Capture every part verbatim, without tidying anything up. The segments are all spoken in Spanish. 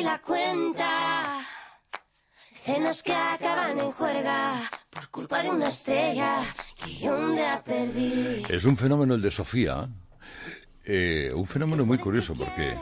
da cuenta. Cenas que acaban en juerga por culpa de una estrella que yo un día perdí. Es un fenómeno el de Sofía, eh, un fenómeno muy curioso porque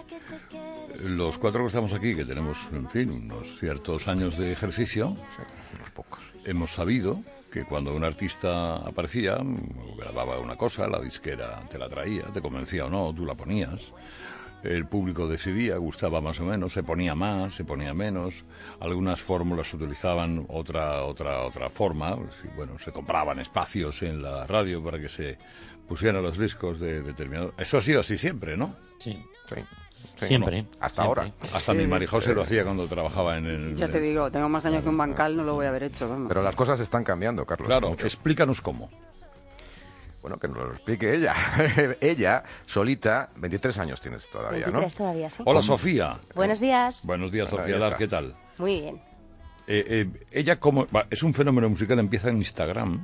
los cuatro que estamos aquí, que tenemos, en fin, unos ciertos años de ejercicio, sí, unos pocos, hemos sabido que cuando un artista aparecía, grababa una cosa, la disquera te la traía, te convencía o no, tú la ponías. El público decidía, gustaba más o menos, se ponía más, se ponía menos. Algunas fórmulas utilizaban otra otra otra forma. Bueno, se compraban espacios en la radio para que se pusieran los discos de determinado. Eso ha sido así siempre, ¿no? Sí, sí. Sí, siempre. Bueno, hasta siempre. ahora. Hasta sí, mi Marijose sí. lo hacía cuando trabajaba en el... Ya te digo, tengo más años que un bancal, no lo voy a haber hecho. Vamos. Pero las cosas están cambiando, Carlos. Claro, mucho. explícanos cómo. Bueno, que nos lo explique ella. Ella, solita, veintitrés años tienes todavía, veintitrés ¿no? todavía, sí. Hola, Sofía. Buenos días. Buenos días, Bueno, Sofía ya Dar, está. ¿qué tal? Muy bien. Eh, eh, ella como... va, es un fenómeno musical, empieza en Instagram.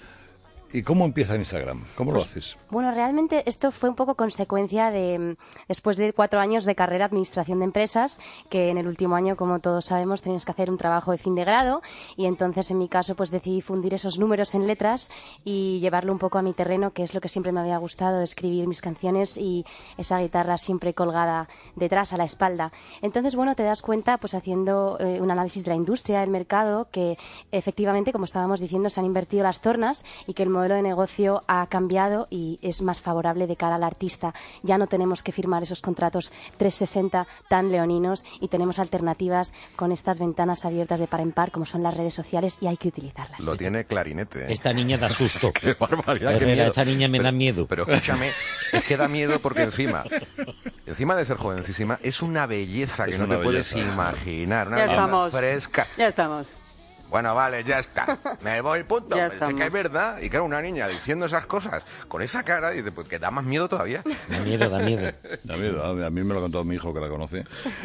¿Y cómo empieza en Instagram? ¿Cómo lo haces? Bueno, realmente esto fue un poco consecuencia de, después de cuatro años de carrera administración de empresas, que en el último año, como todos sabemos, tenías que hacer un trabajo de fin de grado, y entonces en mi caso pues decidí fundir esos números en letras y llevarlo un poco a mi terreno, que es lo que siempre me había gustado, escribir mis canciones y esa guitarra siempre colgada detrás, a la espalda. Entonces, bueno, te das cuenta, pues haciendo eh, un análisis de la industria, del mercado, que efectivamente, como estábamos diciendo, se han invertido las tornas y que el modelo de negocio ha cambiado y es más favorable de cara al artista. Ya no tenemos que firmar esos contratos trescientos sesenta tan leoninos y tenemos alternativas con estas ventanas abiertas de par en par, como son las redes sociales, y hay que utilizarlas. Lo tiene clarinete. ¿eh? Esta niña da susto. Qué barbaridad, qué Herrera, miedo. esta niña me pero, da miedo. Pero escúchame, es que da miedo porque encima, encima de ser jovencísima, es una belleza Es que no una te puedes belleza. imaginar. Una Ya belleza estamos. fresca. Ya estamos. Bueno, vale, ya está. Me voy, punto. Ya Pensé que estamos. es verdad. Y claro, una niña diciendo esas cosas con esa cara, dice, pues que da más miedo todavía. Da miedo, da miedo. Da miedo, a mí- a mí me lo ha contado mi hijo que la conoce.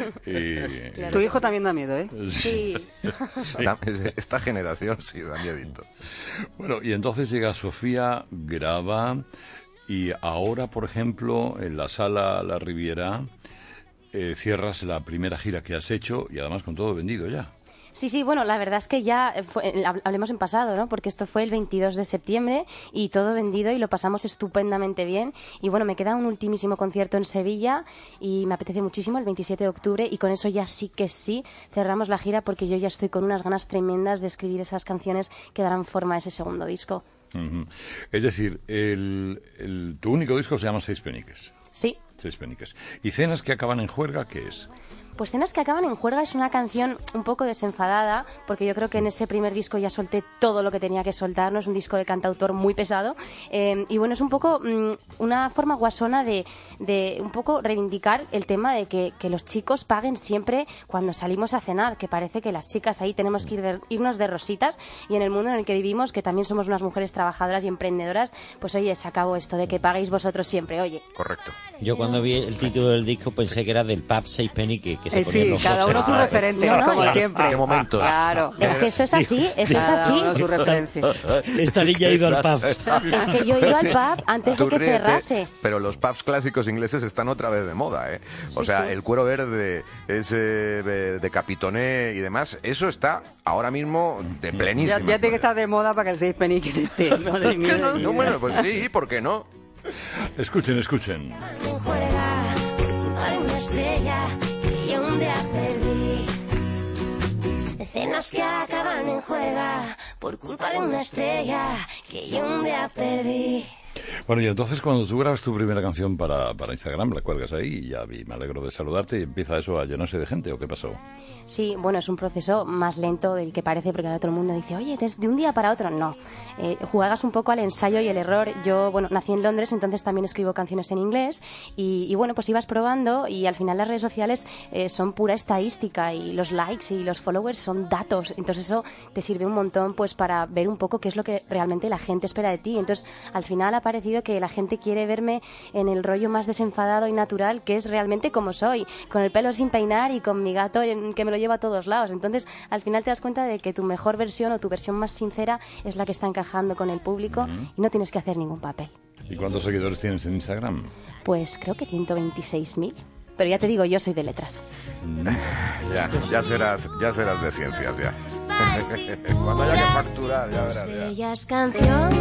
Y, Tu hijo también da miedo, ¿eh? Sí. Da- Esta generación sí da miedito. Bueno, y entonces llega Sofía, graba, y ahora, por ejemplo, en la sala La Riviera, eh, cierras la primera gira que has hecho y además con todo vendido ya. Sí, sí, bueno, la verdad es que ya, eh, fue, eh, hab- hablemos en pasado, ¿no? Porque esto fue el veintidós de septiembre y todo vendido y lo pasamos estupendamente bien. Y bueno, me queda un ultimísimo concierto en Sevilla y me apetece muchísimo el veintisiete de octubre y con eso ya sí que sí cerramos la gira porque yo ya estoy con unas ganas tremendas de escribir esas canciones que darán forma a ese segundo disco. Ujú. Es decir, el, el- tu único disco se llama Seis Peniques. Sí. Seis Peniques. ¿Y Cenas que acaban en juerga qué es? Pues Cenas que acaban en juerga es una canción un poco desenfadada, porque yo creo que en ese primer disco ya solté todo lo que tenía que soltar, no es un disco de cantautor muy pesado, eh, y bueno, es un poco mmm, una forma guasona de, de un poco reivindicar el tema de que, que los chicos paguen siempre cuando salimos a cenar, que parece que las chicas ahí tenemos que ir de, irnos de rositas, y en el mundo en el que vivimos, que también somos unas mujeres trabajadoras y emprendedoras, pues oye, se acabó esto de que paguéis vosotros siempre, oye. Correcto. Yo cuando vi el título del disco pensé que era del pub Seis Peniques, que se Eh, ponían sí, los cada uno coches. su referente, No, no, como es- siempre. ¿Qué momento? Claro. Es que eso es así, eso es Cada así. uno su referencia. Esta niña ha ido al pub. Es que yo he ido al pub antes de Tú que ríete, cerrase. pero los pubs clásicos ingleses están otra vez de moda, ¿eh? O Sí, sea, sí. el cuero verde, ese de, de capitoné y demás, eso está ahora mismo de plenísima. Ya, ya tiene que estar de moda para que el seis peniques esté. Madre mía, No, de mi no, vida. bueno, pues sí, ¿por qué no? Escuchen, escuchen. En juerga por culpa de una estrella que yo un día perdí. Cenas que acaban en juerga por culpa de una estrella que yo un día perdí. Bueno, y entonces cuando tú grabas tu primera canción para, para Instagram, la cuelgas ahí y ya vi, me alegro de saludarte y empieza eso a llenarse de gente, ¿o qué pasó? Sí, bueno, es un proceso más lento del que parece, porque ahora todo el mundo dice, oye, de un día para otro. No, eh, juegas un poco al ensayo y el error. Yo, bueno, nací en Londres, entonces también escribo canciones en inglés y, y bueno, pues ibas probando y al final las redes sociales eh, son pura estadística y los likes y los followers son datos. Entonces eso te sirve un montón pues para ver un poco qué es lo que realmente la gente espera de ti. Entonces, al final ha parecido que la gente quiere verme en el rollo más desenfadado y natural, que es realmente como soy, con el pelo sin peinar y con mi gato que me lo lleva a todos lados. Entonces, al final te das cuenta de que tu mejor versión o tu versión más sincera es la que está encajando con el público uh-huh. y no tienes que hacer ningún papel. ¿Y cuántos seguidores tienes en Instagram? Pues creo que ciento veintiséis mil. Pero ya te digo, yo soy de letras. Ya, ya serás, ya serás de ciencias, ya. Cuando haya que facturar, ya verás, ya. Bellas canciones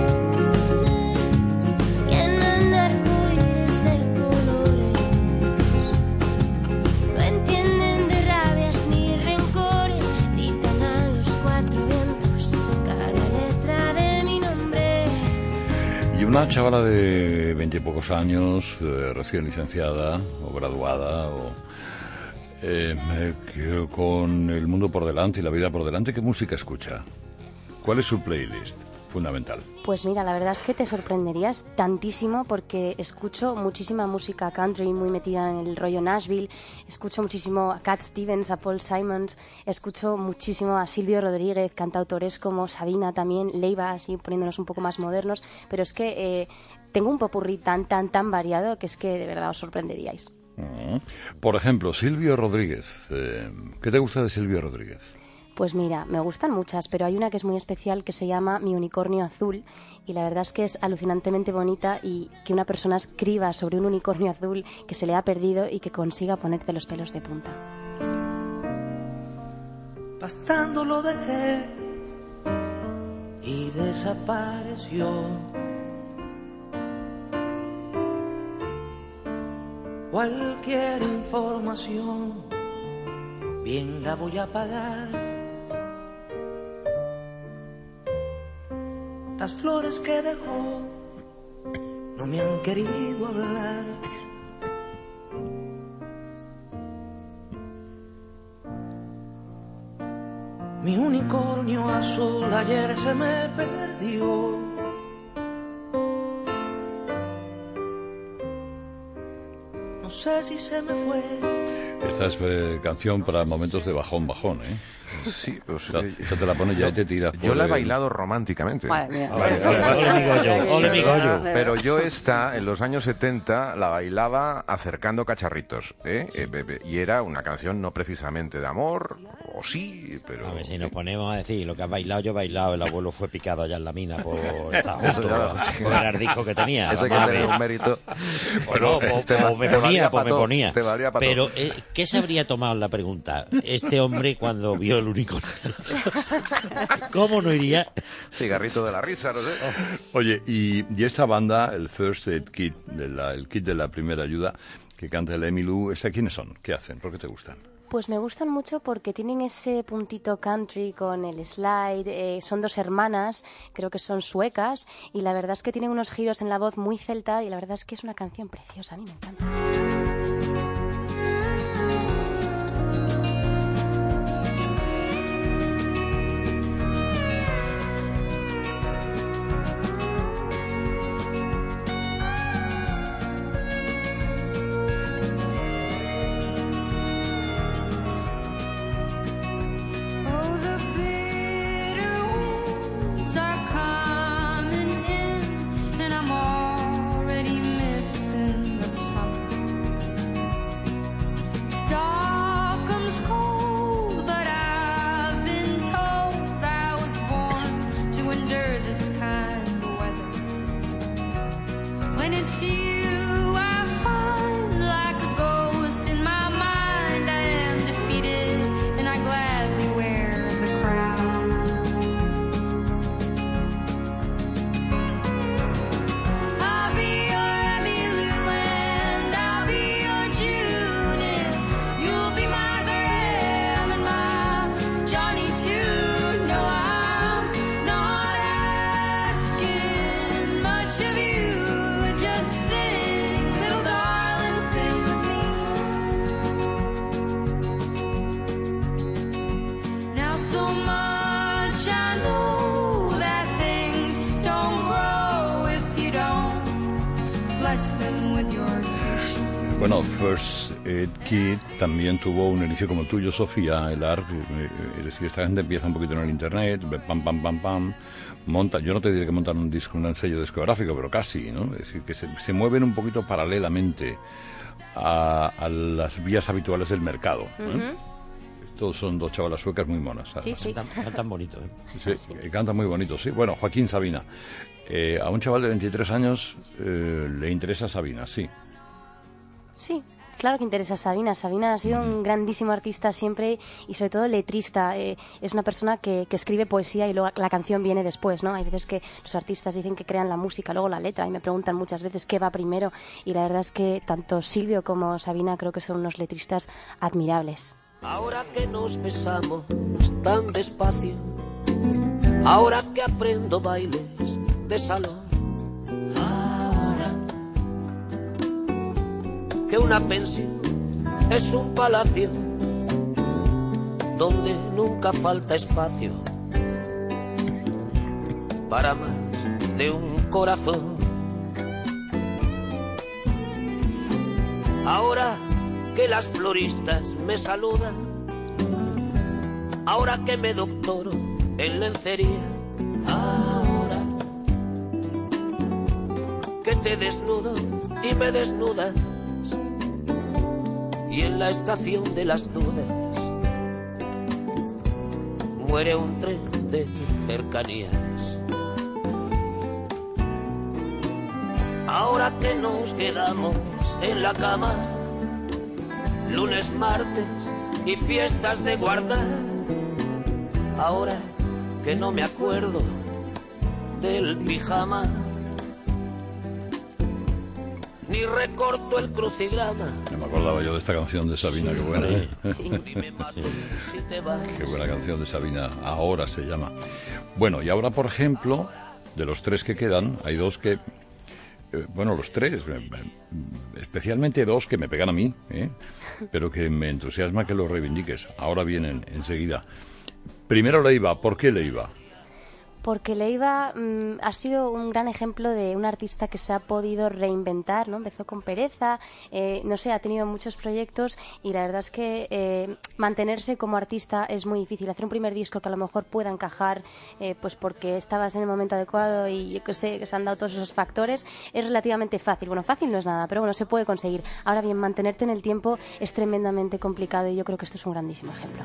tienen arcoíris de colores, no entienden de rabias ni rencores, gritan a los cuatro vientos cada letra de mi nombre. Y una chavala de veintipocos años, eh, recién licenciada o graduada, o eh, que con el mundo por delante y la vida por delante, ¿qué música escucha? ¿Cuál es su playlist fundamental? Pues mira, la verdad es que te sorprenderías tantísimo porque escucho muchísima música country muy metida en el rollo Nashville, escucho muchísimo a Cat Stevens, a Paul Simons, escucho muchísimo a Silvio Rodríguez, cantautores como Sabina también, Leiva, así poniéndonos un poco más modernos, pero es que eh, tengo un popurrí tan, tan, tan variado que es que de verdad os sorprenderíais. Uh-huh. Por ejemplo, Silvio Rodríguez. Eh, ¿Qué te gusta de Silvio Rodríguez? Pues mira, me gustan muchas, pero hay una que es muy especial que se llama Mi unicornio azul y la verdad es que es alucinantemente bonita y que una persona escriba sobre un unicornio azul que se le ha perdido y que consiga ponerte los pelos de punta. Pastando lo dejé y desapareció. Cualquier información bien la voy a pagar. Las flores que dejó no me han querido hablar. Mi unicornio azul ayer se me perdió. No sé si se me fue. Esta es eh, canción para momentos de bajón, bajón, ¿eh? Sí, pues, O sea, ya te la pones ya y te tiras. Yo por la he el- bailado románticamente. Madre mía. Ole, ole mi gollo, ole mi gollo. Pero yo esta, en los años setenta, la bailaba acercando cacharritos, ¿eh? Eh, be- be- y era una canción no precisamente de amor, o sí, pero... A ver, si nos ponemos a decir lo que has bailado, yo he bailado, el abuelo fue picado allá en la mina por estar justo, Eso ya- por el disco que tenía. Eso hay que Vamos a tener ver. un mérito. Bueno, pues, te pues va- me te valía ponía, pues pa' me todo, ponía. te valía pa' Pero, todo. eh, ¿qué se habría tomado la pregunta este hombre cuando vio el unicornio? ¿Cómo no iría? Cigarrito de la risa, no sé. Oye, y, y esta banda, el First Aid Kit, de la- el kit de la primera ayuda, que canta el Emmylou, ¿esta quiénes son? ¿Qué hacen? ¿Por qué te gustan? Pues me gustan mucho porque tienen ese puntito country con el slide, eh, son dos hermanas, creo que son suecas, y la verdad es que tienen unos giros en la voz muy celta y la verdad es que es una canción preciosa, a mí me encanta. Oh, the bitter winds are coming in, and I'm already missing the summer. Stockholm's cold, but I've been told I was born to endure this kind of weather. When it's you, I find like a ghost in my mind. I am defeated, and I gladly wear the crown. I'll be your Emmylou and I'll be your Judith. You'll be my Graham and my Johnny too. No, I'm not asking much of you. Just sing, little darling, sing with me. Now so much I know that things just don't grow if you don't bless them with your patience. Bueno, First Aid Kit también tuvo un inicio como el tuyo, Sofía, el A R P. eh, Es decir, esta gente empieza un poquito en el internet, pam, pam, pam, pam, monta, yo no te diré que montan un disco, un sello discográfico, pero casi, ¿no? Es decir, que se, se mueven un poquito paralelamente a, a las vías habituales del mercado, ¿eh? Todos son dos chavalas suecas muy monas, Sí, además. sí. Cantan, cantan bonito, ¿eh? Sí, eh, canta muy bonito, sí. Bueno, Joaquín Sabina. Eh, a un chaval de veintitrés años eh, le interesa Sabina, sí. Sí, claro que interesa a Sabina. Sabina ha sido un grandísimo artista siempre y sobre todo letrista. Eh, es una persona que, que escribe poesía y luego la canción viene después, ¿no? Hay veces que los artistas dicen que crean la música, luego la letra, y me preguntan muchas veces qué va primero, y la verdad es que tanto Silvio como Sabina creo que son unos letristas admirables. Ahora que nos besamos tan despacio, ahora que aprendo bailes de salón, ahora que una pensión es un palacio donde nunca falta espacio para más de un corazón. Ahora que las floristas me saludan, ahora que me doctoro en lencería, ahora que te desnudo y me desnudas, y en la estación de las dudas muere un tren de cercanías. Ahora que nos quedamos en la cama, lunes, martes y fiestas de guardar, ahora que no me acuerdo del pijama, ni recorto el crucigrama. No me acordaba yo de esta canción de Sabina, qué buena. ¿eh? Sí. Qué buena canción de Sabina, Ahora se llama. Bueno, y ahora, por ejemplo, de los tres que quedan, hay dos que... Eh, bueno, los tres, eh, especialmente dos que me pegan a mí, ¿eh? Pero que me entusiasma que los reivindiques. Ahora vienen enseguida. Primero Leiva, ¿por qué Leiva? Porque Leiva mmm, ha sido un gran ejemplo de un artista que se ha podido reinventar, ¿no? Empezó con Pereza, eh, no sé, ha tenido muchos proyectos y la verdad es que eh, mantenerse como artista es muy difícil. Hacer un primer disco que a lo mejor pueda encajar, eh, pues porque estabas en el momento adecuado y yo que sé, que se han dado todos esos factores, es relativamente fácil. Bueno, fácil no es nada, pero bueno, se puede conseguir. Ahora bien, mantenerte en el tiempo es tremendamente complicado y yo creo que esto es un grandísimo ejemplo.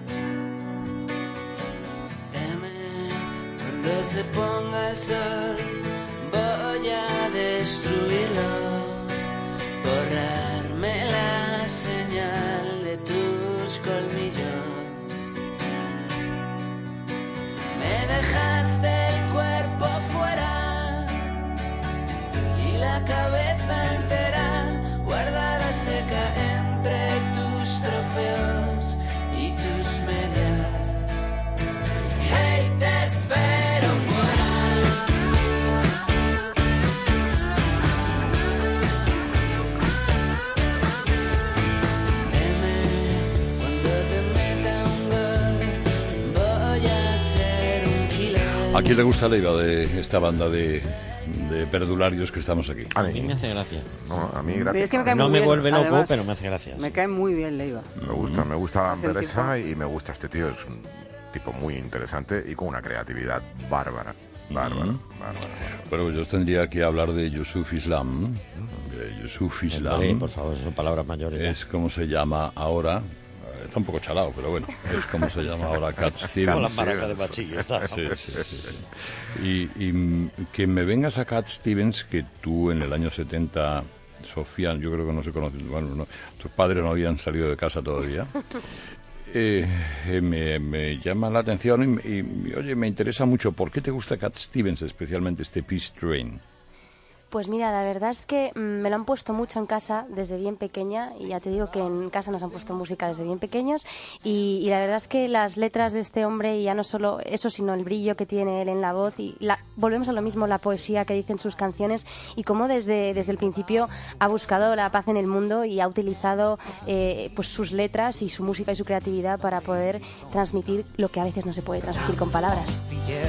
Cuando se ponga el sol voy a destruirlo, borrarme la señal de tus colmillos. Me dejaste el cuerpo fuera y la cabeza entera guardada seca entre tus trofeos y tus medias. Hey, te espero fuera. Dime, cuando te meta un gol, voy a ser un killer. ¿A quién le gusta Leiva de esta banda de, de perdularios que estamos aquí? A mí me hace gracia. No, a mí gracias. Es que me cae No muy me bien, vuelve loco, además. pero me hace gracia. Me sí. cae muy bien Leiva. Me gusta, me gusta Es el Pereza tipo. y me gusta este tío. Es un tipo muy interesante y con una creatividad bárbara. Bárbara, Mm. bárbara, bárbara. Bueno, yo tendría que hablar de Yusuf Islam. De Yusuf Islam. Hombre, por favor, son palabras mayores. ya. Es como se llama ahora. eh, Está un poco chalado, pero bueno, es como se llama ahora Cat Como Stevens. las maracas de Machillo. está. Sí, sí, sí, sí. Y, y mm, que me vengas a Cat Stevens, que tú en el año setenta, Sofía, yo creo que no se conoce, bueno, no, tus padres no habían salido de casa todavía. Eh, eh, me, me llama la atención y, y, oye, me interesa mucho. ¿Por qué te gusta Cat Stevens, especialmente este Peace Train? Pues mira, la verdad es que mm, me lo han puesto mucho en casa desde bien pequeña y ya te digo que en casa nos han puesto música desde bien pequeños y, y la verdad es que las letras de este hombre, y ya no solo eso, sino el brillo que tiene él en la voz y la, volvemos a lo mismo, la poesía que dicen sus canciones y cómo desde, desde el principio ha buscado la paz en el mundo y ha utilizado eh, pues sus letras y su música y su creatividad para poder transmitir lo que a veces no se puede transmitir con palabras.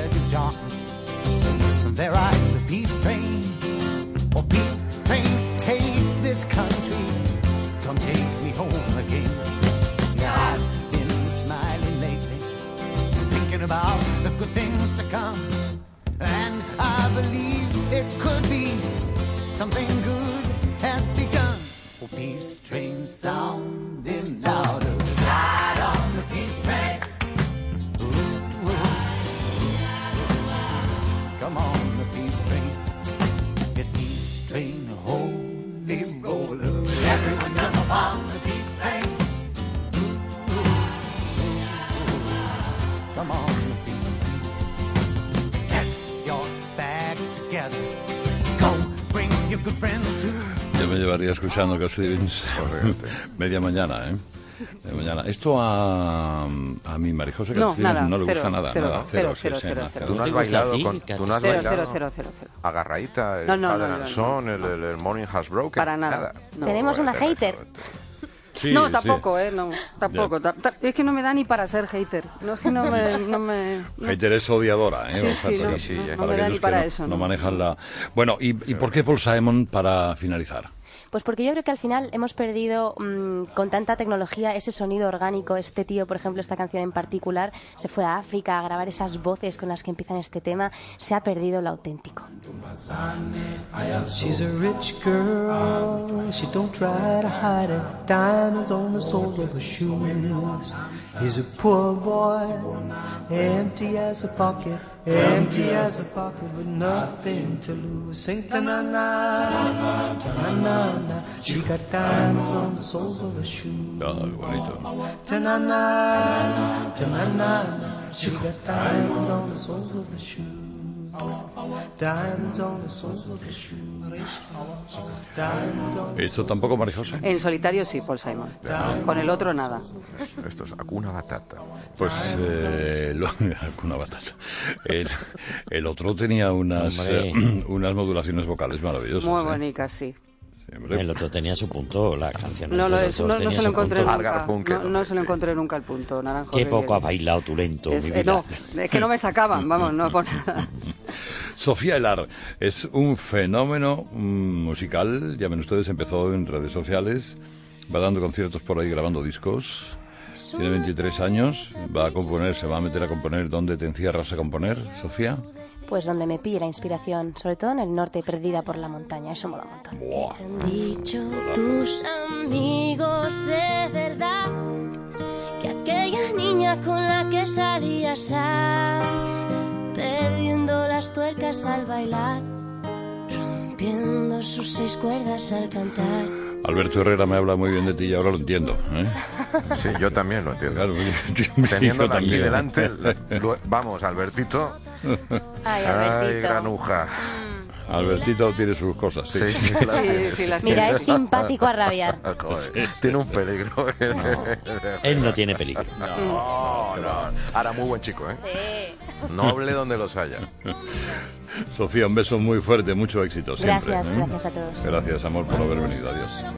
There rides the peace train. Oh, peace train, take this country. Come take me home again. Yeah, I've been smiling lately, thinking about the good things to come. And I believe it could be something good has begun. Oh, peace train sounding louder. Ride on the peace train. Ooh, ooh. Come on, the peace train. It's peace train, holy roller. Everyone jump on the Yo me llevaría escuchando Cat Stevens media mañana, ¿eh? De mañana. Esto a, a mi Marijosa Cat No, Stevens nada, no le cero, gusta nada. cero, nada, cero, sí, cero, sí, cero, no. cero. ¿Tú no has ¿Te gusta a bailado ti, con, Cat tú no has Cero, bailado cero, cero, cero, cero. agarradita, el No, no, Father no, and no, Son, no. el, el, el Morning Has Broken? Para nada. No. Tenemos una Bueno, hater. Sí, no, sí. tampoco, ¿eh? No, tampoco. Ta- ta- es que no me da ni para ser hater. No es que no me... No me no. Hater es odiadora, ¿eh? Sí, O sea, sí, para- no, sí, no, eh. no me da aquellos ni que para no, eso. no No manejan la... Bueno, ¿y, ¿y por qué Paul Simon para finalizar? Pues porque yo creo que al final hemos perdido mmm, con tanta tecnología ese sonido orgánico. Este tío, por ejemplo, esta canción en particular, se fue a África a grabar esas voces con las que empiezan este tema. Se ha perdido lo auténtico. She's a rich girl, she don't try to hide it. Diamonds on the soles of her shoes. He's a poor boy, empty as a pocket, empty as a pocket with nothing to lose. Sing ta-na-na, ta-na-na-na. She got diamonds on the soles of her shoes. Ah, qué bonito. Ta-na-na, ta-na-na-na. She got diamonds on the soles of her shoes. Diamonds on the soles of her shoes. Diamonds on the ¿Esto tampoco, Marijosa? En solitario sí, Paul Simon. Con el otro nada. Esto es Hakuna Batata. Pues eh, lo, una batata. El, el otro tenía unas, Hombre. eh, unas modulaciones vocales maravillosas. Muy ¿eh? bonitas, sí. Sí, hombre. El otro tenía su punto, la canción. No, lo es, no, no se lo encontré nunca. Garfunkel, No, no se lo encontré nunca el punto, Naranjo. Qué de poco has hielo. bailado tú lento, Es- mi eh, vida. no, es que no me sacaban, vamos, no por nada. Sofía Elar es un fenómeno mm, musical, ya ven ustedes, empezó en redes sociales, va dando conciertos por ahí, grabando discos, tiene veintitrés años, va a componer, se va a meter a componer. ¿Dónde te encierras a componer, Sofía? Pues donde me pille la inspiración, sobre todo en el norte, perdida por la montaña. Eso mola un montón. Buah. ¿Qué te han dicho tus amigos de verdad? Que aquella niña con la que salías a perdiendo las tuercas al bailar, rompiendo sus seis cuerdas al cantar. Alberto Herrera me habla muy bien de ti y ahora lo entiendo, ¿eh? Sí, yo también lo entiendo. Claro, Teniéndola yo aquí también. delante, lo- vamos, Albertito. Ay, Ay, Albertito. granuja. Albertito tiene sus cosas, sí. Sí, sí, las Sí, tiene. sí, las Mira, tiene. es simpático a rabiar. Joder, tiene un peligro. Él no tiene peligro. No, no. Ahora muy buen chico, ¿eh? Sí. Noble donde los haya. Sofía, un beso muy fuerte, mucho éxito siempre. Gracias, ¿eh? gracias a todos. Gracias, amor, por haber venido. Adiós.